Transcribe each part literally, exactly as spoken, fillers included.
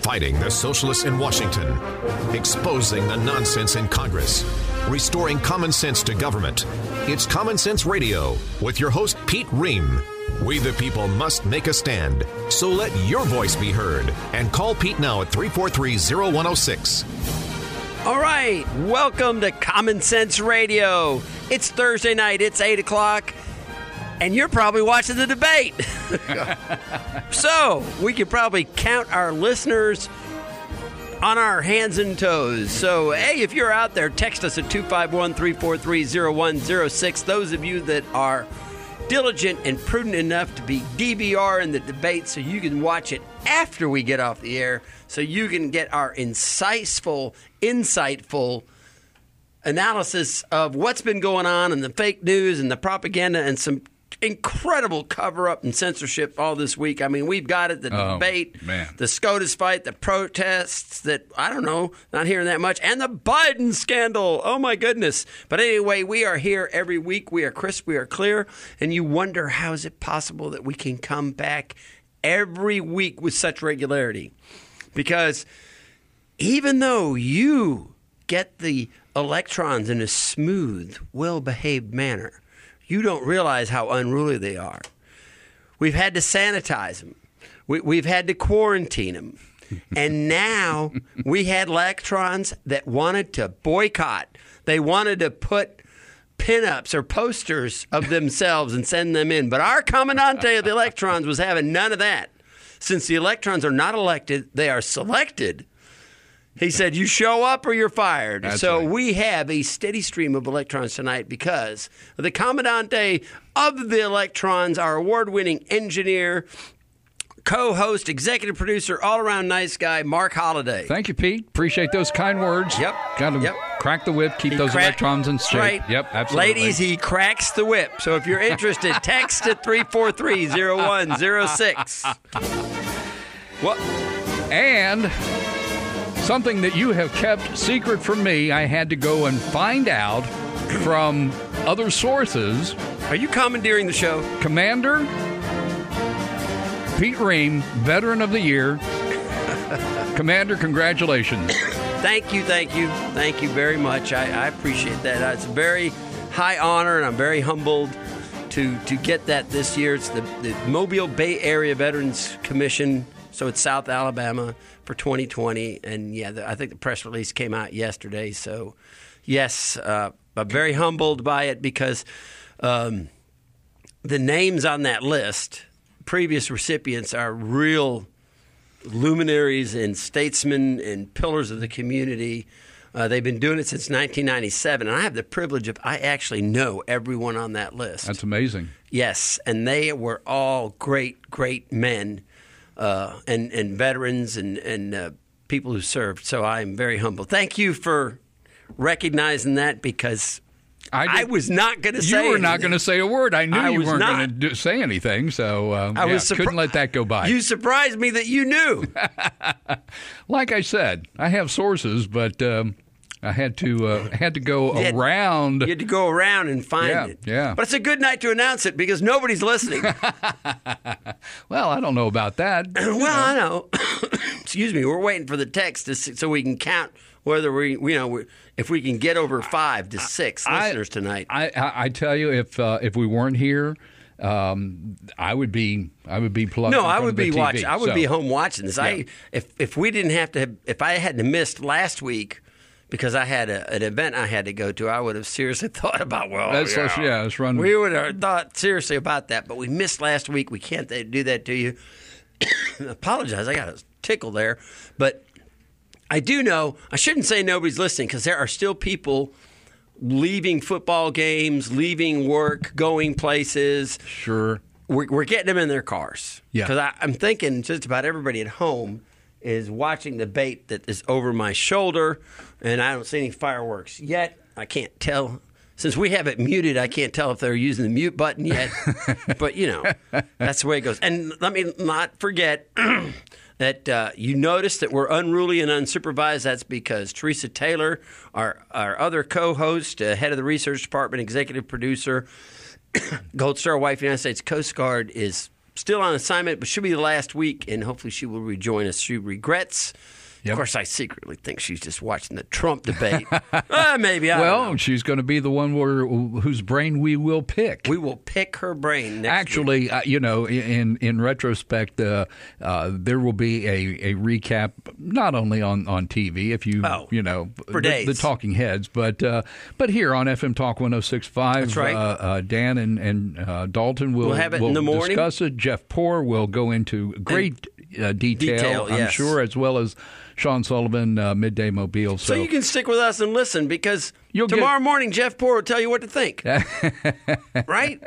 Fighting the socialists in Washington, exposing the nonsense in Congress, restoring common sense to government. It's Common Sense Radio with your host, Pete Ream. We the people must make a stand, so let your voice be heard. And call Pete now at three four three, zero one zero six. All right, welcome to Common Sense Radio. It's Thursday night, it's eight o'clock, and you're probably watching the debate. So, we could probably count our listeners on our hands and toes. So, hey, if you're out there, text us at two five one, three four three, zero one zero six. Those of you that are diligent and prudent enough to be D V R in the debate so you can watch it after we get off the air, so you can get our insightful, insightful analysis of what's been going on and the fake news and the propaganda and some incredible cover-up and censorship all this week. I mean, we've got it, the oh, debate, man. the SCOTUS fight, the protests that, I don't know, not hearing that much, and the Biden scandal. Oh, my goodness. But anyway, we are here every week. We are crisp, we are clear, and you wonder how is it possible that we can come back every week with such regularity? Because even though you get the electrons in a smooth, well-behaved manner, you don't realize how unruly they are. We've had to sanitize them. We, we've had to quarantine them. And now we had electrons that wanted to boycott. They wanted to put pinups or posters of themselves and send them in. But our commandante of the electrons was having none of that. Since the electrons are not elected, they are selected. He said, you show up or you're fired. That's so right. we have a steady stream of electrons tonight because the commandante of the electrons, our award-winning engineer, co-host, executive producer, all-around nice guy, Mark Holliday. Thank you, Pete. Appreciate those kind words. Yep. Got to Yep. crack the whip, keep He those crack- electrons in shape. Right. Yep, absolutely. Ladies, he cracks the whip. So if you're interested, text at three four three, zero one zero six. What? And something that you have kept secret from me, I had to go and find out from other sources. Are you commandeering the show? Commander Pete Ream, Veteran of the Year. Commander, congratulations. Thank you, thank you, thank you very much. I, I appreciate that. It's a very high honor, and I'm very humbled to to get that this year. It's the, the Mobile Bay Area Veterans Commission, so it's South Alabama for twenty twenty. And, yeah, the, I think the press release came out yesterday. So, yes, uh, I'm very humbled by it because um, the names on that list, previous recipients, are real luminaries and statesmen and pillars of the community. Uh, they've been doing it since nineteen ninety-seven, and I have the privilege of I actually know everyone on that list. That's amazing. Yes, and they were all great, great men uh, and and veterans and and uh, people who served. So I'm very humble. Thank you for recognizing that because I, did, I was not going to say You were not anything. going to say a word. I knew I you was weren't not. going to say anything, so uh, I yeah, was surpri- couldn't let that go by. You surprised me that you knew. Like I said, I have sources, but um, I had to uh, had to go You had- around. You had to go around and find Yeah, it. yeah. But it's a good night to announce it because nobody's listening. Well, I don't know about that. Well, I know. Excuse me. We're waiting for the text to see, so we can count whether we, you know, we, if we can get over five to six I- listeners tonight. I, I, I tell you, if uh, if we weren't here, um, I would be I would be plugged. no, in I front would of the be T V, watching. I would so. be home watching this. I Yeah. if if we didn't have to, have, if I hadn't missed last week because I had a, an event I had to go to, I would have seriously thought about well, Let's- yeah, let's- yeah, let's run- We would have thought seriously about that, but we missed last week. We can't do that to you. Apologize. I got a tickle there, but I do know I shouldn't say nobody's listening because there are still people leaving football games, leaving work, going places. Sure. We're, we're getting them in their cars. Yeah. Because I'm thinking just about everybody at home is watching the debate that is over my shoulder, and I don't see any fireworks yet. I can't tell. Since we have it muted, I can't tell if they're using the mute button yet. But, you know, that's the way it goes. And let me not forget that uh, you notice that we're unruly and unsupervised. That's because Teresa Taylor, our, our other co-host, uh, head of the research department, executive producer, Gold Star wife, United States Coast Guard, is still on assignment, but she'll be the last week, and hopefully she will rejoin us. She regrets. Yep. Of course, I secretly think she's just watching the Trump debate. uh, maybe, I well, don't know. She's going to be the one where, whose brain we will pick. We will pick her brain next Actually, week. Uh, you know, in in retrospect, uh, uh, there will be a, a recap not only on, on T V, if you Oh, you know for the, days. the Talking Heads, but uh, but here on F M Talk one oh six point five, That's right. uh, uh, Dan and and uh, Dalton will We'll have it in will the morning. discuss it. Jeff Poor will go into great uh, detail, Detail, I'm yes. sure, as well as Sean Sullivan, uh, Midday Mobile. So, So, you can stick with us and listen, because You'll tomorrow get- morning Jeff Poor will tell you what to think. Right?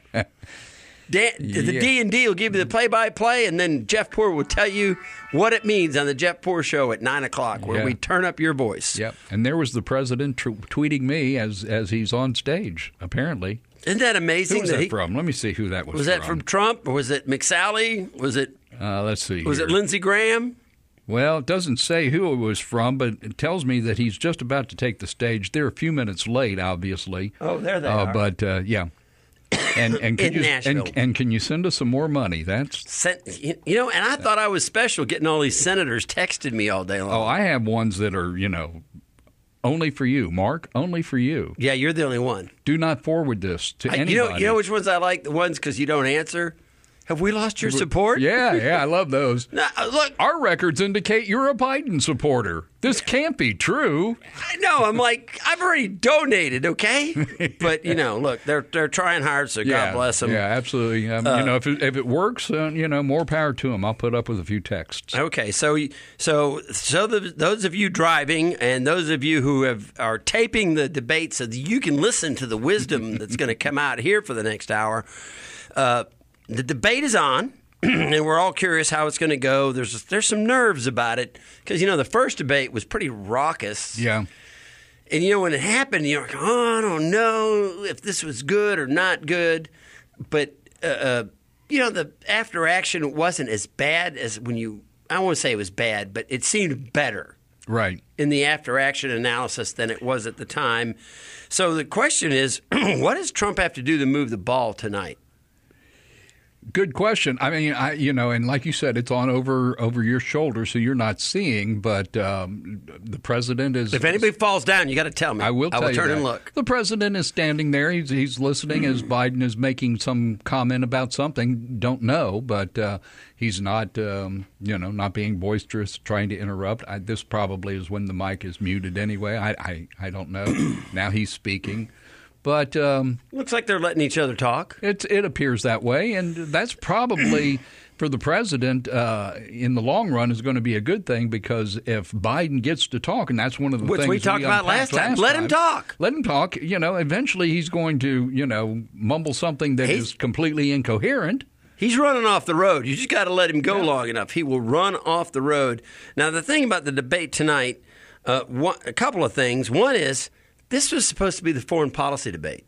Dan, the Yeah. D and D will give you the play-by-play, and then Jeff Poor will tell you what it means on the Jeff Poor Show at nine o'clock, where Yeah. we turn up your voice. Yep. And there was the president tr- tweeting me as as he's on stage, apparently. Isn't that amazing? Who was that that he- from? Let me see who that was, Was that from Trump, or was it McSally? Was it Uh, let's see. was here. it Lindsey Graham? Well, it doesn't say who it was from, but it tells me that he's just about to take the stage. They're a few minutes late, obviously. Oh, there they uh, are. But uh, yeah. And and can In you Nashville. and, and can you send us some more money? That's Sent, you know, and I thought I was special getting all these senators texting me all day long. oh, I have ones that are you know only for you, Mark. Only for you. Yeah, you're the only one. Do not forward this to I- anybody. you know, you know which ones I like? The ones because you don't answer. Have we lost your support? Yeah, yeah, I love those. Now, look, Our records indicate you're a Biden supporter. This can't be true. I know. I'm like, I've already donated, okay? But you know, look, they're they're trying hard, so yeah, God bless them. Yeah, absolutely. Um, you know, if it, if it works, uh, you know, more power to them. I'll put up with a few texts. Okay, so so so the, those of you driving and those of you who have are taping the debate so that you can listen to the wisdom that's going to come out here for the next hour. Uh, the debate is on, and we're all curious how it's going to go. There's there's some nerves about it because you know the first debate was pretty raucous. Yeah. And, you know, when it happened, you're like, oh, I don't know if this was good or not good. But, uh, uh, you know, the after action wasn't as bad as when you – I won't say it was bad, but it seemed better Right. in the after action analysis than it was at the time. So the question is, what does Trump have to do to move the ball tonight? Good question. I mean, I you know, and like you said, it's on over over your shoulder, so you're not seeing. But um, the president is. If anybody falls down, you got to tell me. I will tell I will you turn that. and look. The president is standing there. He's he's listening as Biden is making some comment about something. Don't know, but uh, he's not um, you know not being boisterous, trying to interrupt. I, this probably is when the mic is muted anyway. I I, I don't know. Now he's speaking. But um, Looks like they're letting each other talk. it it appears that way, and that's probably for the president uh, in the long run is going to be a good thing because if Biden gets to talk, and that's one of the Which things we talked about unpacked last time. Let him talk. Let him talk. You know, eventually he's going to you know mumble something that He's- is completely incoherent. He's running off the road. You just got to let him go long enough. He will run off the road. Now, the thing about the debate tonight, uh, one, a couple of things. One is this was supposed to be the foreign policy debate.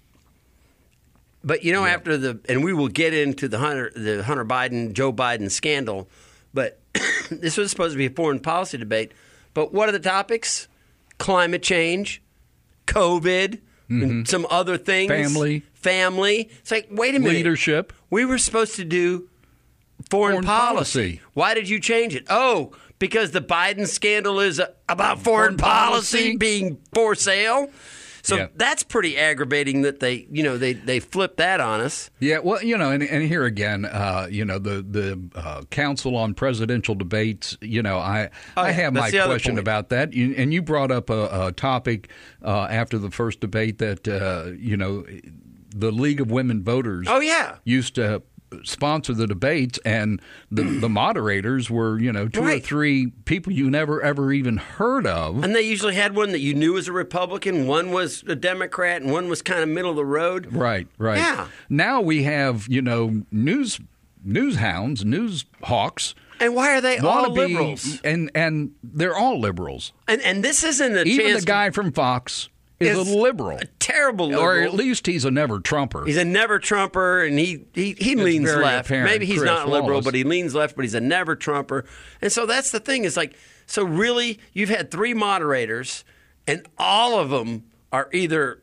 But, you know, after the – and we will get into the Hunter, the Hunter Biden, Joe Biden scandal. But this was supposed to be a foreign policy debate. But what are the topics? Climate change, COVID, and some other things. Family. Family. It's like, wait a minute. Leadership. We were supposed to do foreign, Foreign policy. policy. Why did you change it? Oh, because the Biden scandal is uh, about foreign, Foreign policy, policy. being for sale. So Yeah. that's pretty aggravating that they, you know, they they flipped that on us. Yeah, well, you know, and, and here again, uh, you know, the the uh, Council on Presidential Debates. You know, I Oh, I yeah, have that's my the other question point. about that, you, and you brought up a, a topic uh, after the first debate that uh, you know, the League of Women Voters. Oh yeah, used to sponsor the debates, and the the moderators were you know two or Right. three people you never ever even heard of. and they usually had one that you knew was a Republican, one was a Democrat, and one was kind of middle of the road. Right, right. Yeah. Now we have you know news news hounds, news hawks. And why are they all wannabe- liberals? and and they're all liberals. And and this isn't a Even chance. the guy from Fox is, is a liberal, a terrible liberal. or at least he's a never Trumper. He's a never Trumper, and he, he, he leans very left. apparent, Maybe he's Chris not liberal, Wallace. but he leans left, but he's a never Trumper. And so that's the thing. Is like, so really, you've had three moderators, and all of them are either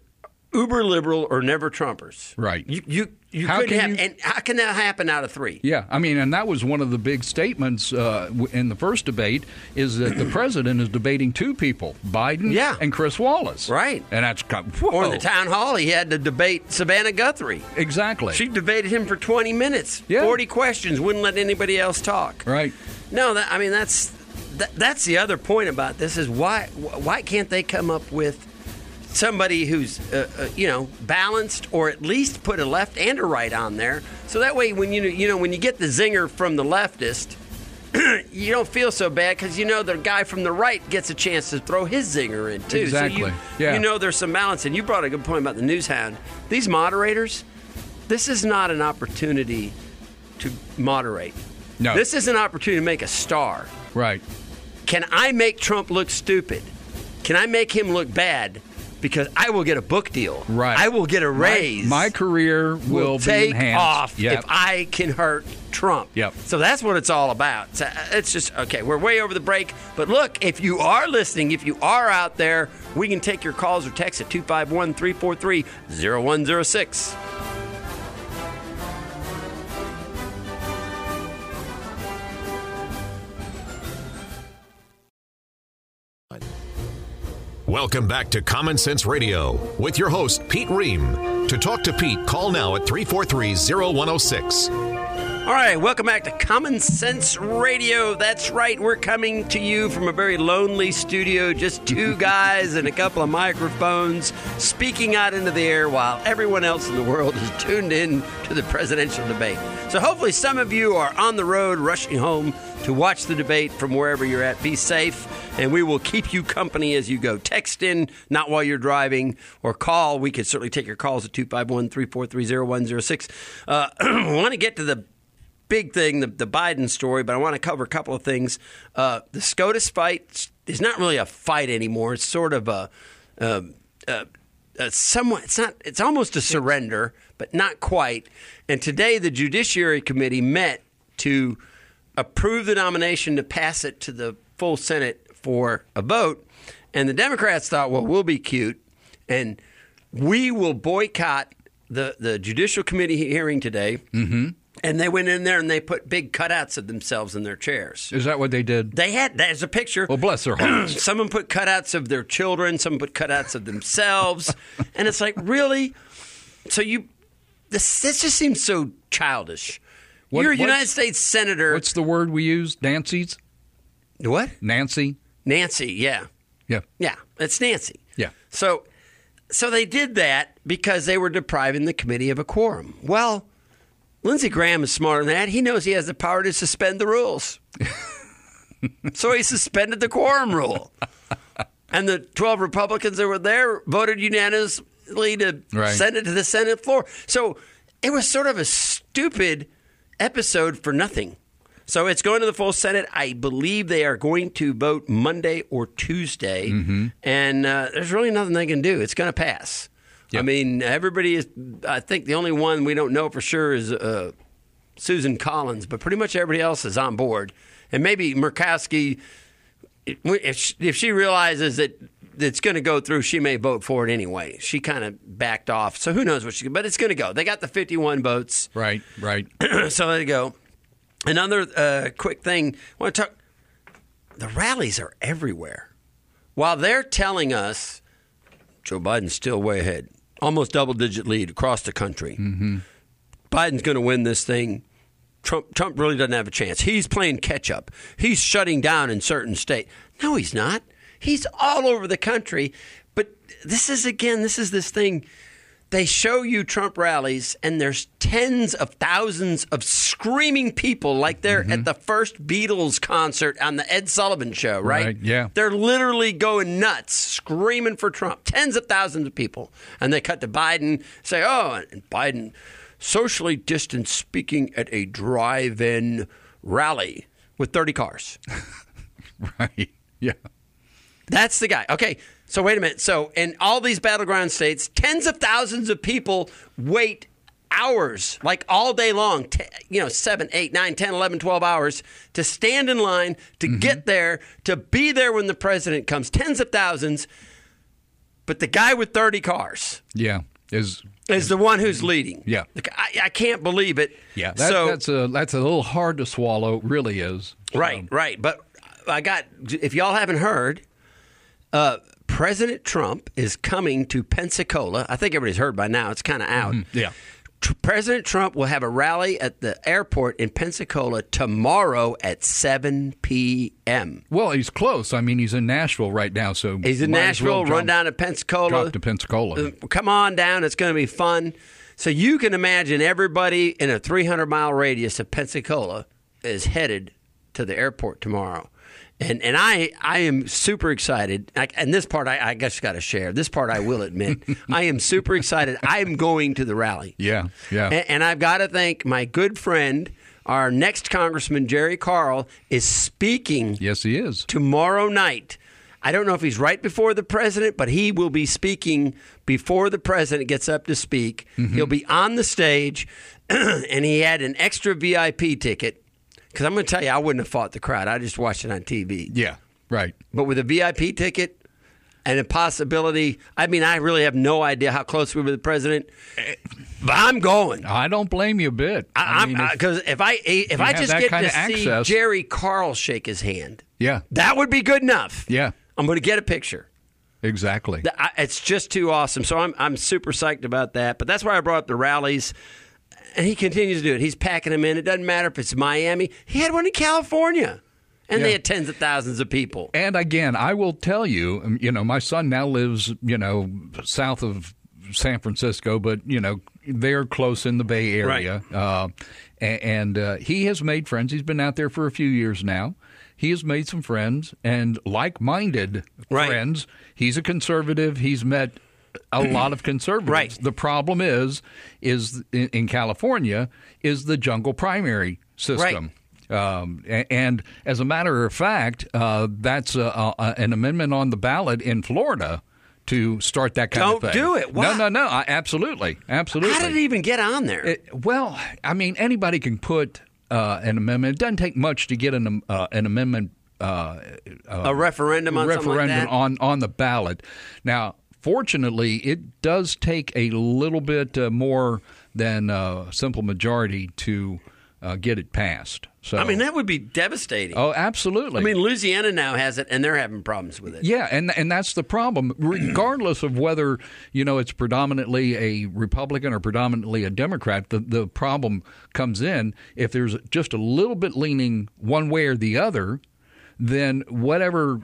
uber liberal or never Trumpers. Right. You you, you How couldn't can have. you- And how can that happen out of three? Yeah, I mean, and that was one of the big statements uh, w- in the first debate is that the president is debating two people, Biden Yeah. and Chris Wallace. Right. And that's kind of, Or in the town hall, he had to debate Savannah Guthrie. Exactly. She debated him for twenty minutes, Yeah. forty questions, wouldn't let anybody else talk. Right. No, that, I mean that's that, that's the other point about this is why why can't they come up with somebody who's uh, uh, you know balanced, or at least put a left and a right on there, so that way when you you know when you get the zinger from the leftist, you don't feel so bad because you know the guy from the right gets a chance to throw his zinger in too. Exactly. So you, Yeah. you know there's some balance, and you brought a good point about the news hound. These moderators, this is not an opportunity to moderate. No. This is an opportunity to make a star. Right. Can I make Trump look stupid? Can I make him look bad? Because I will get a book deal. Right. I will get a raise. My, my career will, will be take enhanced. off Yep. if I can hurt Trump. Yep. So that's what it's all about. So it's just, okay, we're way over the break. But look, if you are listening, if you are out there, we can take your calls or texts at two five one, three four three, zero one zero six. Welcome back to Common Sense Radio with your host, Pete Ream. To talk to Pete, call now at three four three, zero one zero six. All right, welcome back to Common Sense Radio. That's right, we're coming to you from a very lonely studio, just two guys and a couple of microphones speaking out into the air while everyone else in the world is tuned in to the presidential debate. So hopefully some of you are on the road rushing home to watch the debate from wherever you're at. Be safe, and we will keep you company as you go. Text in, not while you're driving, or call. We could certainly take your calls at two five one, three four three, zero one zero six. Uh, I want to get to the big thing, the, the Biden story, but I want to cover a couple of things. Uh, the SCOTUS fight is not really a fight anymore. It's sort of a, uh, uh, a somewhat. It's not. It's almost a surrender, but not quite. And today, the Judiciary Committee met to approve the nomination to pass it to the full Senate for a vote. And the Democrats thought, well, we'll be cute, and we will boycott the the Judicial Committee hearing today. Mm-hmm. And they went in there and they put big cutouts of themselves in their chairs. Is that what they did? They had, there's a picture. Well, bless their hearts. Someone put cutouts of their children. Someone put cutouts of themselves. And it's like, really? So you, this, this just seems so childish. What- You're a what's- United States Senator. What's the word we use? Nancy's? What? Nancy? Nancy, yeah. Yeah. Yeah, it's Nancy. Yeah. So, so they did that because they were depriving the committee of a quorum. Well, Lindsey Graham is smarter than that. He knows he has the power to suspend the rules. So he suspended the quorum rule. And the twelve Republicans that were there voted unanimously to Right. send it to the Senate floor. So it was sort of a stupid episode for nothing. So it's going to the full Senate. I believe they are going to vote Monday or Tuesday. Mm-hmm. And uh, there's really nothing they can do. It's going to pass. Yep. I mean, everybody is, I think the only one we don't know for sure is uh, Susan Collins, but pretty much everybody else is on board. And maybe Murkowski, if she, if she realizes that it's going to go through, she may vote for it anyway. She kind of backed off. So who knows what she, but it's going to go. They got the fifty-one votes. Right, right. So there you go. Another uh, quick thing. I want to talk. The rallies are everywhere. While they're telling us Joe Biden's still way ahead, almost double-digit lead across the country. Mm-hmm. Biden's going to win this thing. Trump, Trump really doesn't have a chance. He's playing catch-up. He's shutting down in certain states. No, he's not. He's all over the country. But this is, again, this is this thing. They show you Trump rallies, and there's tens of thousands of screaming people like they're mm-hmm. at the first Beatles concert on the Ed Sullivan Show, right? Right, yeah. They're literally going nuts, screaming for Trump. Tens of thousands of people. And they cut to Biden, say, oh, and Biden socially distanced speaking at a drive-in rally with thirty cars. Right, yeah. That's the guy. Okay, so wait a minute. So in all these battleground states, tens of thousands of people wait hours, like all day long, t- you know, seven, eight, nine, ten, eleven, twelve hours to stand in line, to mm-hmm. get there, to be there when the president comes. Tens of thousands. but the guy with thirty cars Yeah, is is the one who's leading. Yeah. I, I can't believe it. yeah. That, so, that's a that's a little hard to swallow. Really is. So, right, right. But I got, if y'all haven't heard, uh, President Trump is coming to Pensacola. I think everybody's heard by now. It's kind of out. Mm-hmm. Yeah. Tr- President Trump will have a rally at the airport in Pensacola tomorrow at seven p.m. Well, he's close. I mean, he's in Nashville right now, so He's in might as Nashville, well run jump- down to Pensacola. drop to Pensacola. Uh, Come on down. It's going to be fun. So you can imagine everybody in a three hundred mile radius of Pensacola is headed to the airport tomorrow. And and I, I am super excited. I, and this part I, I guess got to share. This part I will admit. I am super excited. I am going to the rally. Yeah, yeah. And, and I've got to thank my good friend, our next Congressman, Jerry Carl, is speaking Yes, he is. tomorrow night. I don't know if he's right before the president, but he will be speaking before the president gets up to speak. Mm-hmm. He'll be on the stage, and he had an extra V I P ticket. Because I'm going to tell you, I wouldn't have fought the crowd. I just watched it on T V. Yeah, right. But with a V I P ticket and a possibility, I mean, I really have no idea how close we were to the president. But I'm going. I don't blame you a bit. I, mean, I'm if- because if I if I have just that get kind to of see access- Jerry Carl shake his hand, yeah, that would be good enough. yeah, I'm going to get a picture. exactly. Th- I- It's just too awesome. So I'm I'm super psyched about that. But that's why I brought up the rallies. And he continues to do it. He's packing them in. It doesn't matter if it's Miami. He had one in California. And they Yeah. had tens of thousands of people. And again, I will tell you, um, you know, my son now lives, you know, south of San Francisco, but, you know, they're close in the Bay Area. Right. Uh, a- and uh, he has made friends. He's been out there for a few years now. He has made some friends and like-minded Right. friends. He's a conservative. He's met a lot of conservatives. Right. The problem is, is in, in California, is the jungle primary system. Um, a- and as a matter of fact, uh, that's a, a, an amendment on the ballot in Florida to start that kind Don't of thing. do it. No, Why? no, no. I, absolutely, absolutely. How did it even get on there? It- well, I mean, anybody can put uh, an amendment. It doesn't take much to get an uh, an amendment. Uh, a referendum on something like referendum that? on on the ballot. Now, fortunately, it does take a little bit uh, more than a simple majority to uh, get it passed. So, I mean, that would be devastating. oh, absolutely. I mean, Louisiana now has it, and they're having problems with it. Yeah, and and that's the problem. Regardless of whether you know it's predominantly a Republican or predominantly a Democrat, the the problem comes in if there's just a little bit leaning one way or the other, then whatever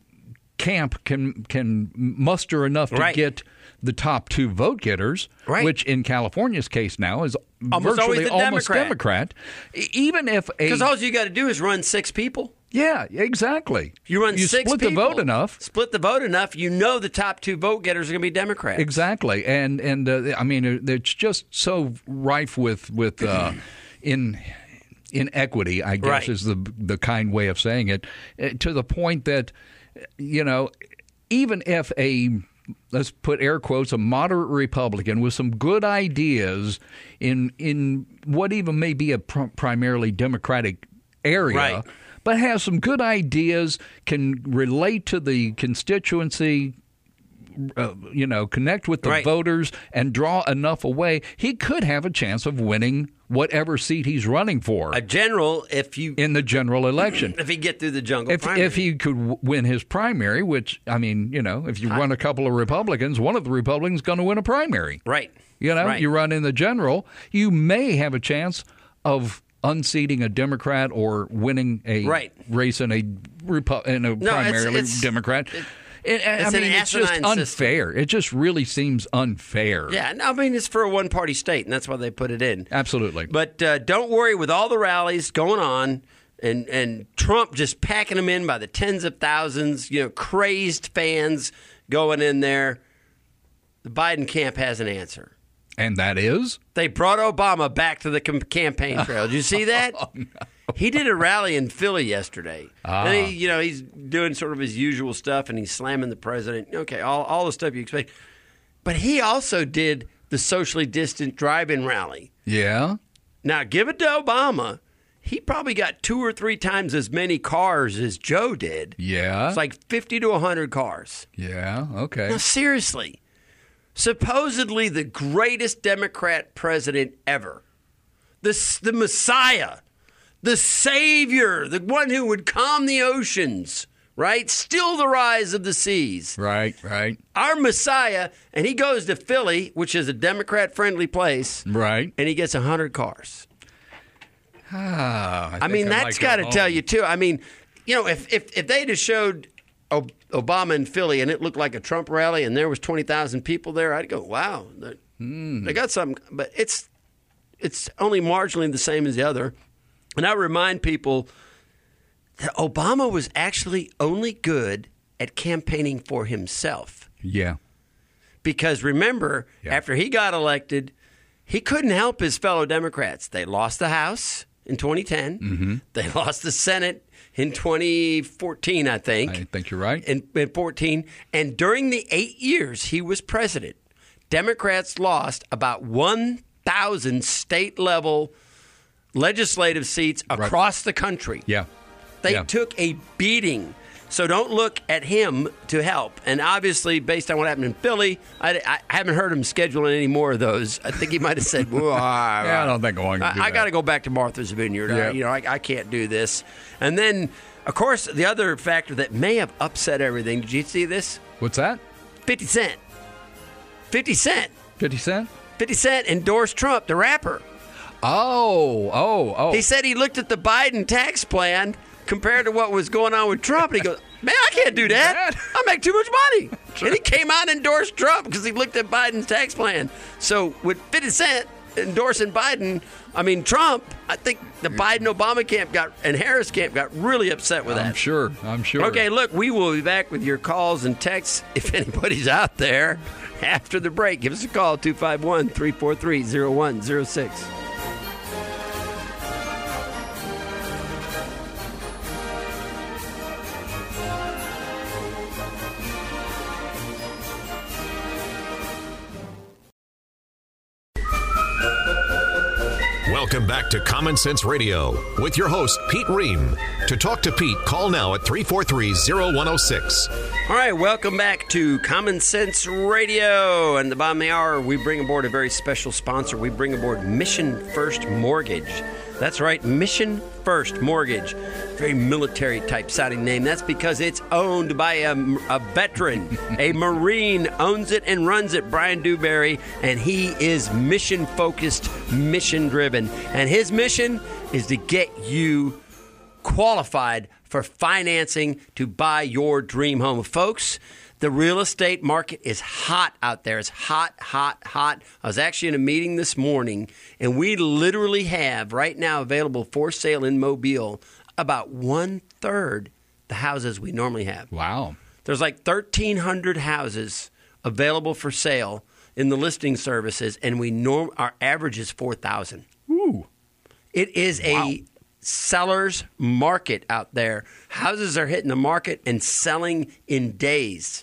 camp can can muster enough to Right. get the top two vote getters, Right. which in California's case now is Almost always virtually the almost Democrat. Democrat. E- Even if a Because all you got to do is run six people. yeah, exactly. You run you six split people. the vote enough. Split the vote enough. You know the top two vote getters are going to be Democrats. Exactly, and and uh, I mean it- it's just so rife with with uh, in inequity, I guess Right. is the the kind way of saying it, uh, to the point that you know even if a let's put air quotes a moderate Republican with some good ideas in in what even may be a pr- primarily Democratic area. Right. But has some good ideas, can relate to the constituency, uh, you know, connect with the Right. voters and draw enough away, he could have a chance of winning whatever seat he's running for A general, if you in the general election. if he get through the jungle If, primary. if he could w- win his primary, which, I mean, you know, if you run a couple of Republicans, one of the Republicans is going to win a primary. right. You know, Right. you run in the general, you may have a chance of unseating a Democrat or winning a Right. race in a Repu- in a No, it's- primarily it's- Democrat. It, I it's an mean, it's just asinine unfair. It just really seems unfair. Yeah, no, I mean, it's for a one party state, and that's why they put it in. Absolutely. But uh, don't worry, with all the rallies going on and, and Trump just packing them in by the tens of thousands, you know, crazed fans going in there, the Biden camp has an answer. And that is? They brought Obama back to the com- campaign trail. Did you see that? Oh, no. He did a rally in Philly yesterday. Ah. And he, you know, he's doing sort of his usual stuff, and he's slamming the president. Okay, all, all the stuff you expect. But he also did the socially distant drive-in rally. Yeah. Now, give it to Obama. he probably got two or three times as many cars as Joe did. Yeah. It's like fifty to one hundred cars. Yeah, okay. Now, seriously, supposedly the greatest Democrat president ever, the, the Messiah, the Savior, the one who would calm the oceans, right? Still the rise of the seas. Right, right. Our Messiah, and he goes to Philly, which is a Democrat-friendly place, Right. and he gets one hundred cars. Ah, I, I mean, I that's got to tell you, too. I mean, you know, if, if, if they just showed Ob- Obama in Philly and it looked like a Trump rally and there was twenty thousand people there, I'd go, wow, they, mm. they got something. But it's it's only marginally the same as the other. And I remind people that Obama was actually only good at campaigning for himself. Yeah. Because remember, yeah. after he got elected, he couldn't help his fellow Democrats. They lost the House in twenty ten. Mm-hmm. They lost the Senate in twenty fourteen, I think. I think you're right. In, in fourteen. And during the eight years he was president, Democrats lost about one thousand state-level legislative seats across right. the country. Yeah. They yeah. took a beating. So don't look at him to help. And obviously, based on what happened in Philly, I, I haven't heard him scheduling any more of those. I think he might have said, well, yeah, I don't think I'm going to do I, I that. got to go back to Martha's Vineyard. Yeah. I, you know, I, I can't do this. And then, of course, the other factor that may have upset everything, did you see this? What's that? fifty Cent. fifty Cent. fifty Cent? fifty Cent endorsed Trump, the rapper. Oh, oh, oh. He said he looked at the Biden tax plan compared to what was going on with Trump, and he goes, man, I can't do that. I make too much money. And he came out and endorsed Trump because he looked at Biden's tax plan. So with fifty Cent endorsing Biden, I mean, Trump, I think the Biden-Obama camp got and Harris camp got really upset with that. I'm sure. I'm sure. Okay, look, we will be back with your calls and texts if anybody's out there after the break. Give us a call, two five one, three four three, zero one zero six. Welcome back to Common Sense Radio with your host, Pete Ream. To talk to Pete, call now at three four three, zero one zero six. All right, welcome back to Common Sense Radio. And the bottom of the hour, we bring aboard a very special sponsor. We bring aboard Mission First Mortgage. That's right, Mission First Mortgage. Very military-type sounding name. That's because it's owned by a, a veteran. A Marine owns it and runs it, Brian Dewberry, and he is mission-focused, mission-driven. And his mission is to get you qualified for financing to buy your dream home. Folks, the real estate market is hot out there. It's hot, hot, hot. I was actually in a meeting this morning, and we literally have right now available for sale in Mobile about one-third the houses we normally have. Wow. There's like thirteen hundred houses available for sale in the listing services, and we norm our average is four thousand. Ooh. It is Wow. a seller's market out there. Houses are hitting the market and selling in days.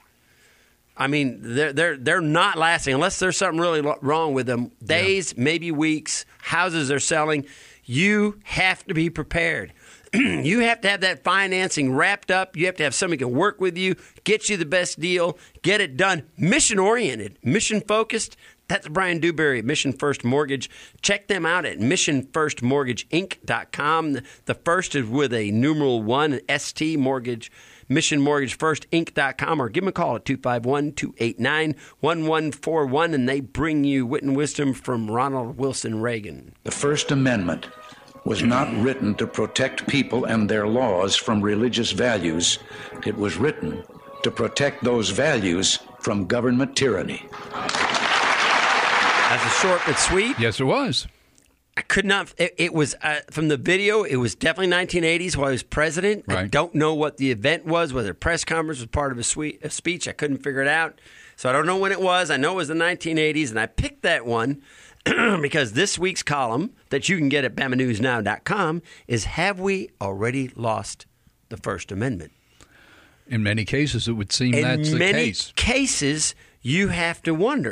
I mean, they're they're they're not lasting unless there's something really lo- wrong with them. Days, yeah. maybe weeks. Houses are selling. You have to be prepared. You have to have that financing wrapped up. You have to have somebody who can work with you, get you the best deal, get it done. Mission-oriented, mission-focused. That's Brian Dewberry at Mission First Mortgage. Check them out at mission first mortgage inc dot com. The first is with a numeral one, S T Mortgage, mission mortgage first inc dot com, or give them a call at two five one, two eight nine, one one four one, and they bring you wit and wisdom from Ronald Wilson Reagan. The First Amendment was not written to protect people and their laws from religious values. It was written to protect those values from government tyranny. That's a short but sweet. Yes, it was. I could not. It, it was uh, from the video. It was definitely nineteen eighties while he was president. Right. I don't know what the event was, whether a press conference was part of a, sweet, a speech. I couldn't figure it out. So I don't know when it was. I know it was the nineteen eighties, and I picked that one because this week's column that you can get at bama news now dot com is Have We Already Lost the First Amendment? In many cases, it would seem In that's the many case. cases, you have to wonder.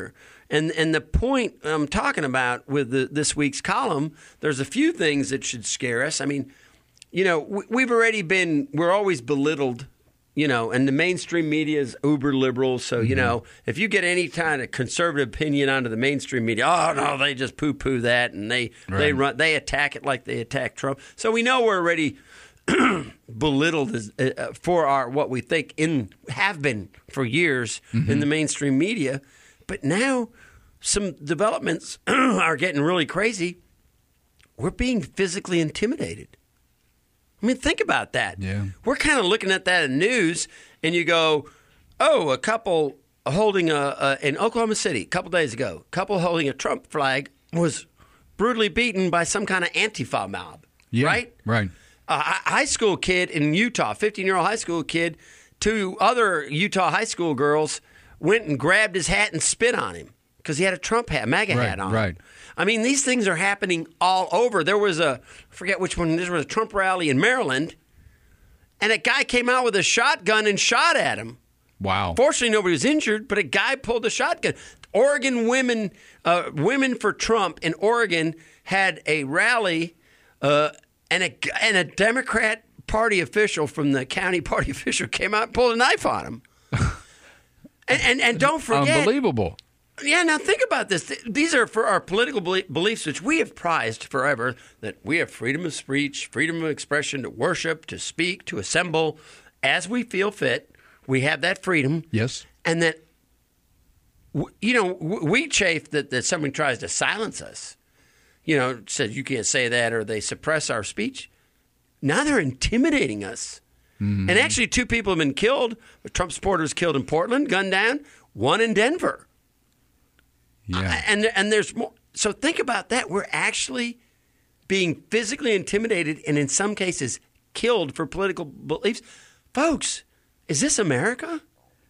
And and the point I'm talking about with the, this week's column, there's a few things that should scare us. I mean, you know, we, we've already been, we're always belittled, you know, and the mainstream media is uber liberal. So, mm-hmm. you know, if you get any kind of conservative opinion onto the mainstream media, oh, no, they just poo-poo that and they, right. they run, they attack it like they attack Trump. So we know we're already belittled as, uh, for our what we think in have been for years mm-hmm. in the mainstream media. But now some developments are getting really crazy. We're being physically intimidated. I mean, think about that. Yeah. We're kind of looking at that in news, and you go, oh, a couple holding a, a in Oklahoma City a couple days ago, a couple holding a Trump flag was brutally beaten by some kind of Antifa mob, yeah, right? Right. A high school kid in Utah, fifteen-year-old high school kid, two other Utah high school girls went and grabbed his hat and spit on him because he had a Trump hat, MAGA right, hat on. Right. I mean, these things are happening all over. There was a, I forget which one, there was a Trump rally in Maryland, and a guy came out with a shotgun and shot at him. Wow. Fortunately, nobody was injured, but a guy pulled a shotgun. Oregon women, uh, Women for Trump in Oregon had a rally, uh, and a and a Democrat Party official from the county party official came out and pulled a knife on him. and, and and don't forget, unbelievable. Yeah, now think about this. These are for our political beliefs, which we have prized forever, that we have freedom of speech, freedom of expression, to worship, to speak, to assemble as we feel fit. We have that freedom. Yes. And that, you know, we chafe that, that somebody tries to silence us. You know, says you can't say that, or they suppress our speech. Now they're intimidating us. Mm-hmm. And actually, two people have been killed. Trump supporters killed in Portland, gunned down, one in Denver. Yeah. And and there's more. So think about that. We're actually being physically intimidated and in some cases killed for political beliefs. Folks, is this America?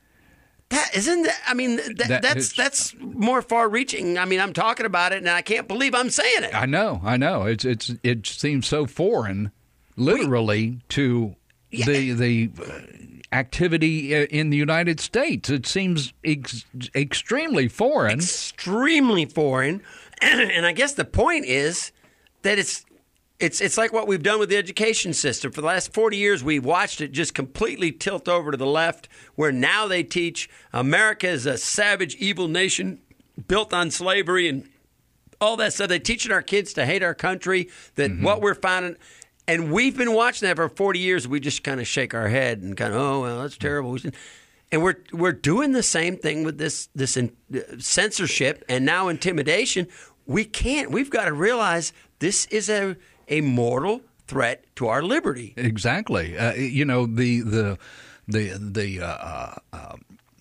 That isn't that, I mean, that, that that's is, that's more far reaching. I mean, I'm talking about it and I can't believe I'm saying it. I know, I know. It's it's it seems so foreign, literally, we, to yeah. the the activity in the United States. It seems ex- extremely foreign. Extremely foreign. And I guess the point is that it's it's it's like what we've done with the education system. For the last forty years, we've watched it just completely tilt over to the left, where now they teach America is a savage, evil nation built on slavery and all that stuff. They're teaching our kids to hate our country, that mm-hmm. what we're finding. And we've been watching that for forty years. We just kind of shake our head and kind of, oh, well, that's terrible. And we're we're doing the same thing with this this in, uh, censorship and now intimidation. We can't. We've got to realize this is a, a mortal threat to our liberty. Exactly. Uh, you know, the the the the uh, uh,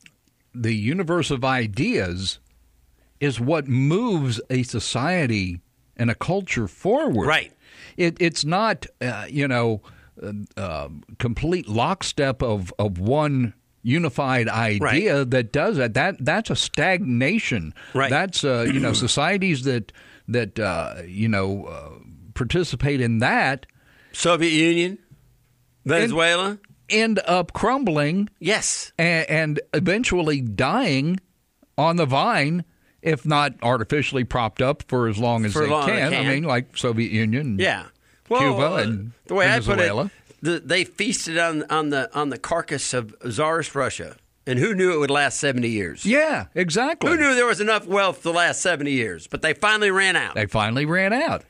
the universe of ideas is what moves a society and a culture forward. Right. It, it's not, uh, you know, uh, uh, complete lockstep of, of one unified idea right. that does that. That that's a stagnation. Right. That's uh, you know societies that that uh, you know uh, participate in that. Soviet Union, Venezuela, end, end up crumbling. Yes, and, and eventually dying on the vine. If not artificially propped up for as long as for they long can. can. I mean, like Soviet Union, yeah, well, Cuba, uh, and the way Venezuela. I put it, the, they feasted on on the on the carcass of Tsarist Russia, and who knew it would last seventy years? Yeah, exactly. Who knew there was enough wealth to last seventy years? But they finally ran out. They finally ran out,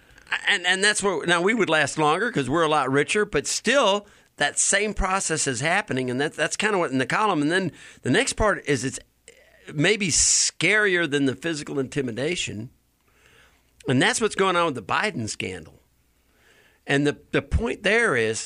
and and that's what now we would last longer because we're a lot richer, but still. That same process is happening, and that's that's kind of what in the column. And then the next part is it's maybe scarier than the physical intimidation, and that's what's going on with the Biden scandal. And the the point there is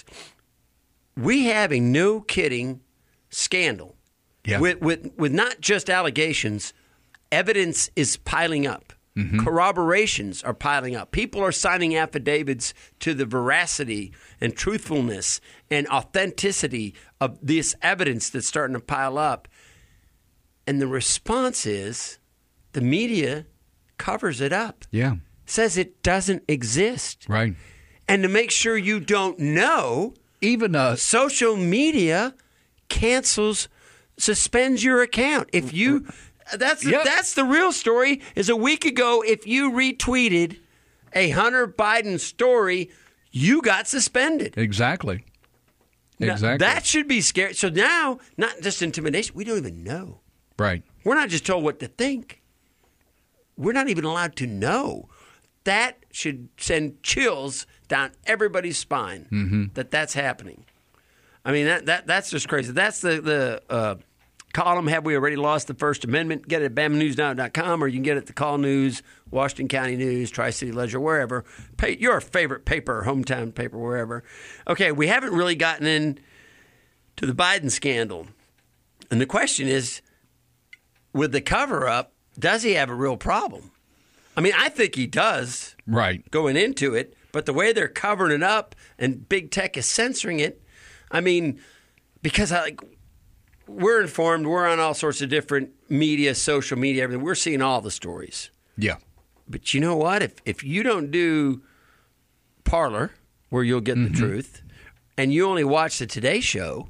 we have a no kidding scandal yeah. with, with with not just allegations. Evidence is piling up. Mm-hmm. Corroborations are piling up. People are signing affidavits to the veracity and truthfulness and authenticity of this evidence that's starting to pile up. And the response is the media covers it up. Yeah. Says it doesn't exist. Right. And to make sure you don't know, even uh, social media cancels, suspends your account. If you That's the, Yep. that's the real story. Is a week ago, if you retweeted a Hunter Biden story, you got suspended. Exactly. Now, Exactly. that should be scary. So now, not just intimidation, we don't even know. Right. We're not just told what to think. We're not even allowed to know. That should send chills down everybody's spine Mm-hmm. that that's happening. I mean, that, that that's just crazy. That's the, the uh, column, Have We Already Lost the First Amendment? Get it at bama news now dot com, or you can get it at the Call News, Washington County News, Tri-City Ledger, wherever. Pay, your favorite paper, hometown paper, wherever. Okay, we haven't really gotten in to the Biden scandal. And the question is, with the cover-up, does he have a real problem? I mean, I think he does. Right. Going into it, but the way they're covering it up and big tech is censoring it, I mean, because I, like, we're informed, we're on all sorts of different media, social media, everything. We're seeing all the stories. Yeah. But you know what? If if you don't do Parler, where you'll get Mm-hmm. the truth, and you only watch the Today Show,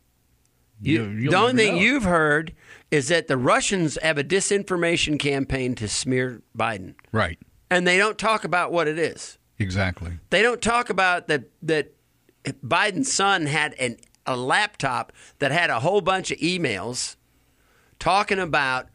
you, You- you'll the only never thing know. you've heard is that the Russians have a disinformation campaign to smear Biden. Right. And they don't talk about what it is. Exactly. They don't talk about that that Biden's son had an, a laptop that had a whole bunch of emails talking about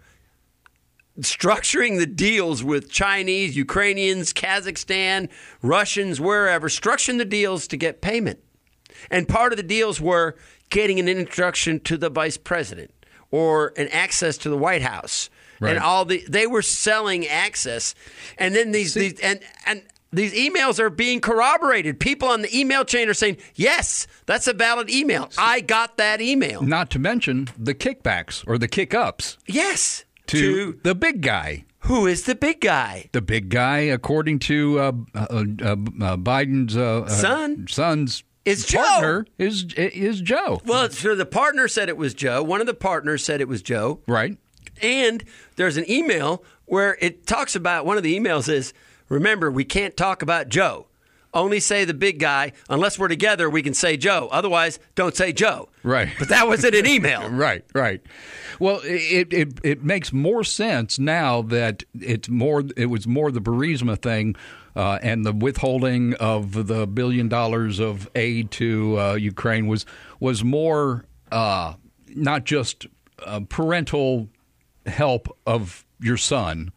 structuring the deals with Chinese, Ukrainians, Kazakhstan, Russians, wherever, structuring the deals to get payment. And part of the deals were getting an introduction to the vice president or an access to the White House. Right. And all the they were selling access. And then these, these and and these emails are being corroborated. People on the email chain are saying, yes, that's a valid email. I got that email. Not to mention the kickbacks or the kick-ups Yes. to, To the big guy. who is the big guy? The big guy, according to uh, uh, uh, uh, Biden's uh, uh, Son? son's Is Joe. partner is is Joe. Well, so the partner said it was Joe. One of the partners said it was Joe. Right. And there's an email where it talks about, one of the emails is, remember, we can't talk about Joe. Only say the big guy. Unless we're together, we can say Joe. Otherwise, don't say Joe. Right. But that was in an email. Right, right. Well, it, it it makes more sense now that it's more. It was more the Burisma thing uh, and the withholding of the billion dollars of aid to uh, Ukraine was was more uh, not just uh, parental help of your son,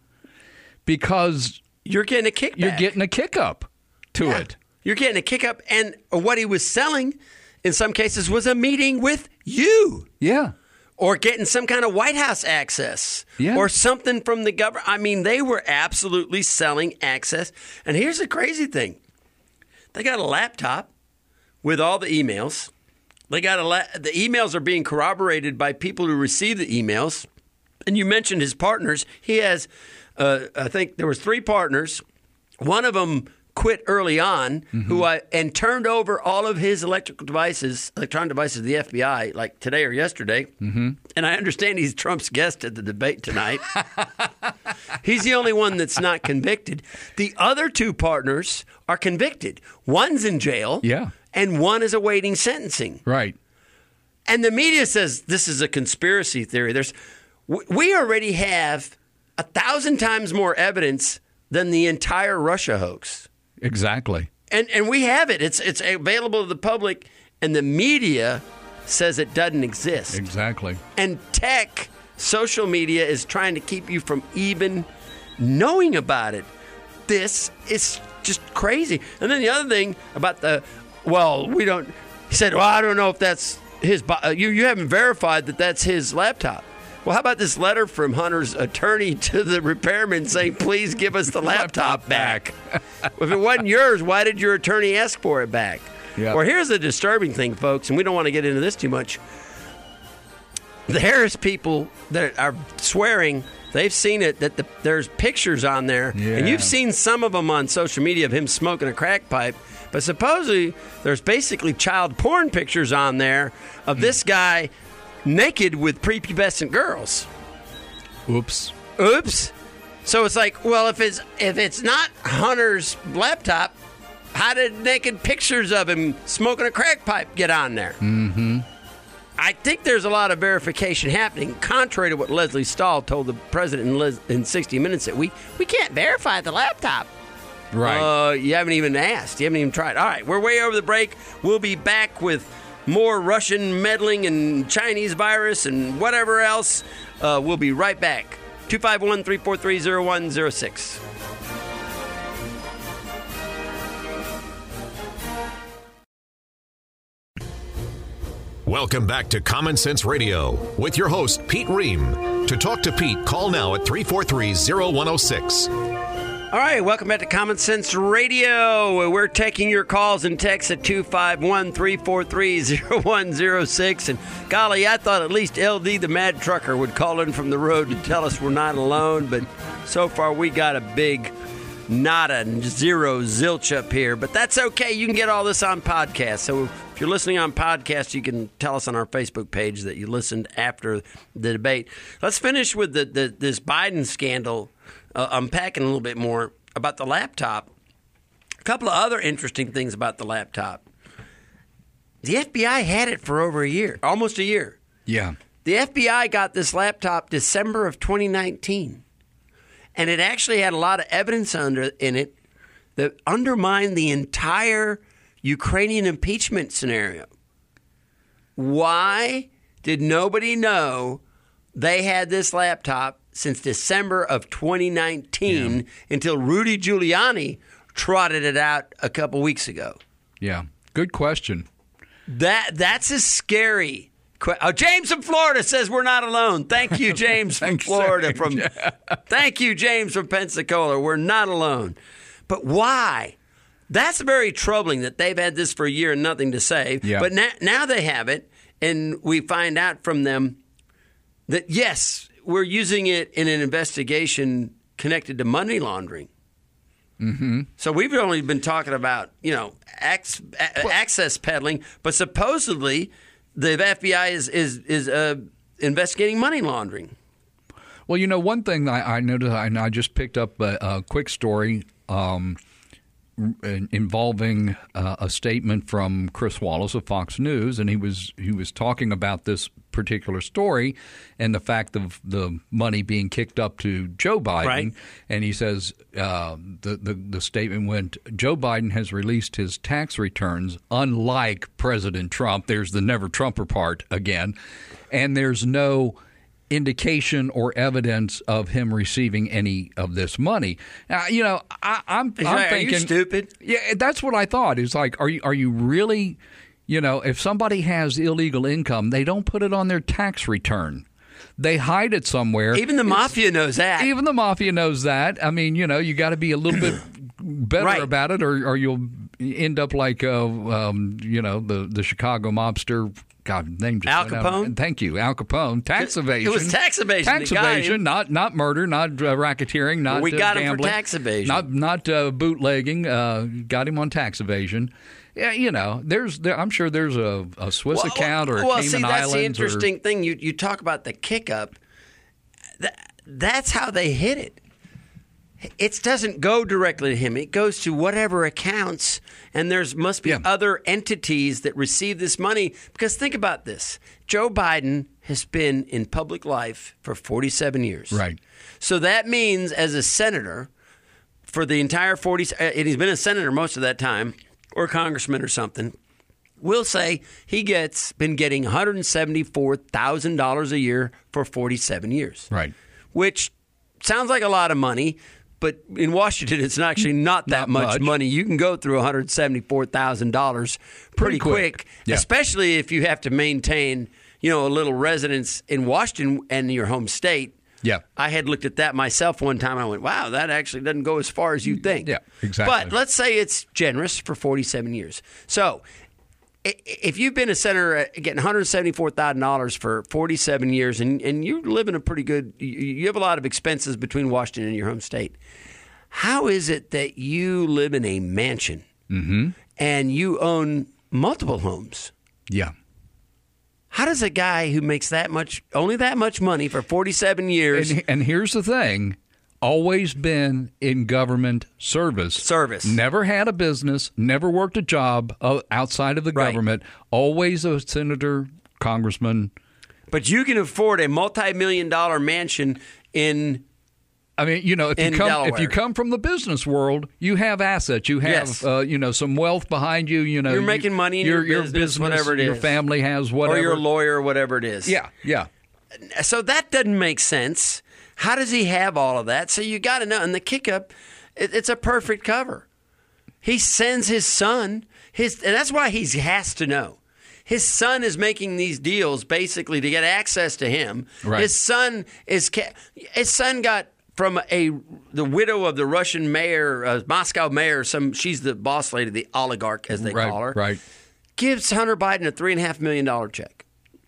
because You're getting a kickback. you're getting a kick up to Yeah. it. You're getting a kick up. And what he was selling, in some cases, was a meeting with you. Yeah. Or getting some kind of White House access. Yeah. Or something from the government. I mean, they were absolutely selling access. And here's the crazy thing. They got a laptop with all the emails. They got a la- the emails are being corroborated by people who receive the emails. And you mentioned his partners. He has, uh, I think there was three partners. One of them quit early on, Mm-hmm. who I and turned over all of his electrical devices, electronic devices, to the F B I, like today or yesterday. Mm-hmm. And I understand he's Trump's guest at the debate tonight. He's the only one that's not convicted. The other two partners are convicted. One's in jail, Yeah. and one is awaiting sentencing. Right. And the media says this is a conspiracy theory. There's, w- we already have a thousand times more evidence than the entire Russia hoax. Exactly. And and we have it. It's it's available to the public, and the media says it doesn't exist. Exactly. And tech, social media is trying to keep you from even knowing about it. This is just crazy. And then the other thing about the, well, we don't, he said, well, I don't know if that's his, uh, you, you haven't verified that that's his laptop. Well, how about this letter from Hunter's attorney to the repairman saying, please give us the laptop back? If it wasn't yours, why did your attorney ask for it back? Yeah. Well, here's the disturbing thing, folks, and we don't want to get into this too much. The Harris people that are swearing, they've seen it, that the, there's pictures on there. Yeah. And you've seen some of them on social media of him smoking a crack pipe. But supposedly there's basically child porn pictures on there of this guy naked with prepubescent girls. Oops. Oops. So it's like, well, if it's if it's not Hunter's laptop, how did naked pictures of him smoking a crack pipe get on there? Mm-hmm. I think there's a lot of verification happening, contrary to what Leslie Stahl told the president in, Les- in sixty minutes, that we, we can't verify the laptop. Right. Uh, you haven't even asked. You haven't even tried. All right, we're way over the break. We'll be back with more Russian meddling and Chinese virus and whatever else. Uh, we'll be right back. two five one, three four three, zero one zero six. Welcome back to Common Sense Radio with your host, Pete Ream. To talk to Pete, call now at three four three, zero one zero six. All right, welcome back to Common Sense Radio. We're taking your calls and texts at two five one, three four three, zero one zero six. And golly, I thought at least L D the Mad Trucker would call in from the road to tell us we're not alone. But so far, we got a big nada and zero zilch up here. But that's okay. You can get all this on podcast. So if you're listening on podcast, you can tell us on our Facebook page that you listened after the debate. Let's finish with the, the this Biden scandal. Uh, unpacking a little bit more about the laptop. A couple of other interesting things about the laptop. The F B I had it for over a year, almost a year. Yeah. The F B I got this laptop December of twenty nineteen, and it actually had a lot of evidence under in it that undermined the entire Ukrainian impeachment scenario. Why did nobody know they had this laptop since December of twenty nineteen yeah. until Rudy Giuliani trotted it out a couple weeks ago? Yeah, good question. That That's a scary question. Oh, James from Florida says we're not alone. Thank you, James from Florida. From Thank you, James from Pensacola. We're not alone. But why? That's very troubling that they've had this for a year and nothing to say. Yeah. But now, now they have it, and we find out from them that, yes, we're using it in an investigation connected to money laundering. Mm-hmm. So we've only been talking about, you know, ac- a- access peddling, but supposedly the F B I is is is uh, investigating money laundering. Well, you know, one thing I, I noticed, and I just picked up a, a quick story um, involving uh, a statement from Chris Wallace of Fox News, and he was he was talking about this particular story and the fact of the money being kicked up to Joe Biden. Right. And he says uh, the, the the statement went, Joe Biden has released his tax returns, unlike President Trump. There's the never Trumper part again, and there's no indication or evidence of him receiving any of this money. Now, you know, I, I'm, I'm Are thinking, you stupid? Yeah, that's what I thought. It's like, are you are you really, you know, if somebody has illegal income, they don't put it on their tax return. They hide it somewhere. Even the mafia it's, knows that. Even the mafia knows that. I mean, you know, you got to be a little bit better right. about it, or, or you'll end up like, uh, um, you know, the, the Chicago mobster. God, name just Al Capone. Thank you, Al Capone. Tax evasion. It was tax evasion. Tax evasion, not not murder, not uh, racketeering, not well, we got uh, him gambling, for tax evasion, not not uh, bootlegging. Uh, got him on tax evasion. Yeah, you know, there's there, I'm sure there's a, a Swiss well, account or a well, Cayman see, that's Islands. the interesting or, thing. You you talk about the kick up. That, that's how they hit it. It doesn't go directly to him. It goes to whatever accounts, and there's must be Yeah. other entities that receive this money. Because think about this. Joe Biden has been in public life for forty-seven years. Right. So that means as a senator for the entire forty, and he's been a senator most of that time, or a congressman or something, we'll say he gets been getting one hundred seventy-four thousand dollars a year for forty-seven years. Right. Which sounds like a lot of money. But in Washington, it's actually not that Not much, much. money. You can go through one hundred seventy-four thousand dollars pretty, Pretty quick. quick, Yeah. especially if you have to maintain, you know, a little residence in Washington and your home state. Yeah. I had looked at that myself one time. And I went, wow, that actually doesn't go as far as you think. Yeah, exactly. But let's say it's generous for forty-seven years. So i- if you've been a senator getting one hundred seventy-four thousand dollars for forty-seven years and, and you live in a pretty good, you you have a lot of expenses between Washington and your home state, how is it that you live in a mansion mm-hmm. and you own multiple homes? Yeah. How does a guy who makes that much, only that much money for forty-seven years, And, and here's the thing. Always been in government service. Service. Never had a business, never worked a job uh, outside of the Right. government, always a senator, congressman. But you can afford a multi-million dollar mansion in. I mean, you know, if you in come Delaware. if you come from the business world, you have assets. You have, Yes. uh, you know, some wealth behind you. You know, You're you- making money in your business, whatever it Your is. family has whatever. Or you're a lawyer, whatever it is. Yeah, yeah. So that doesn't make sense. How does he have all of that? So you got to know. And the kick up, it, it's a perfect cover. He sends his son, his, and that's why he has to know. His son is making these deals basically to get access to him. Right. His son is his son got from a the widow of the Russian mayor, uh, Moscow mayor. Some she's the boss lady, the oligarch as they Right, call her. right. Gives Hunter Biden a three and a half million dollar check.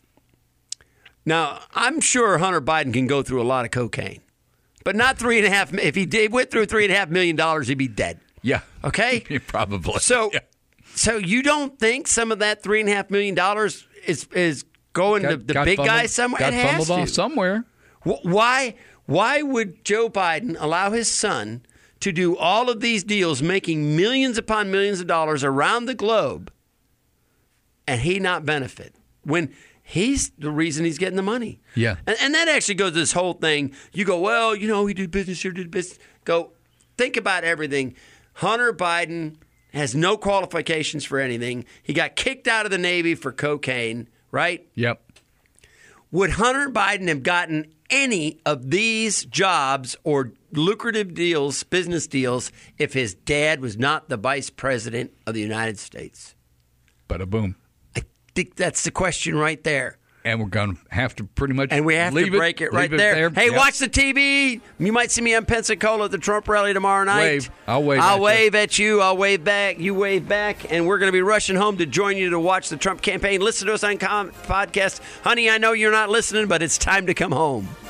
Now I'm sure Hunter Biden can go through a lot of cocaine, but not three and a half. If he did went through three and a half million dollars, he'd be dead. Yeah. Okay. Probably. So, Yeah. so you don't think some of that three and a half million dollars is is going to Got- the got big fumbled- guy somewhere? Got It has fumbled to. off somewhere. Wh- Why? Why would Joe Biden allow his son to do all of these deals, making millions upon millions of dollars around the globe, and he not benefit when he's the reason he's getting the money? Yeah. And, and that actually goes to this whole thing. You go, well, you know, he did business here, did business. Go, think about everything. Hunter Biden has no qualifications for anything. He got kicked out of the Navy for cocaine, right? Yep. Would Hunter Biden have gotten any of these jobs or lucrative deals, business deals, if his dad was not the vice president of the United States? Bada boom. I think that's the question right there. And we're going to have to pretty much And we have leave to break it, leave right there. Hey, Yep. watch the T V. You might see me on Pensacola at the Trump rally tomorrow night. Wave. I'll wave I'll at you. wave at you. I'll wave back. You wave back. And we're going to be rushing home to join you to watch the Trump campaign. Listen to us on com- podcast. Honey, I know you're not listening, but it's time to come home.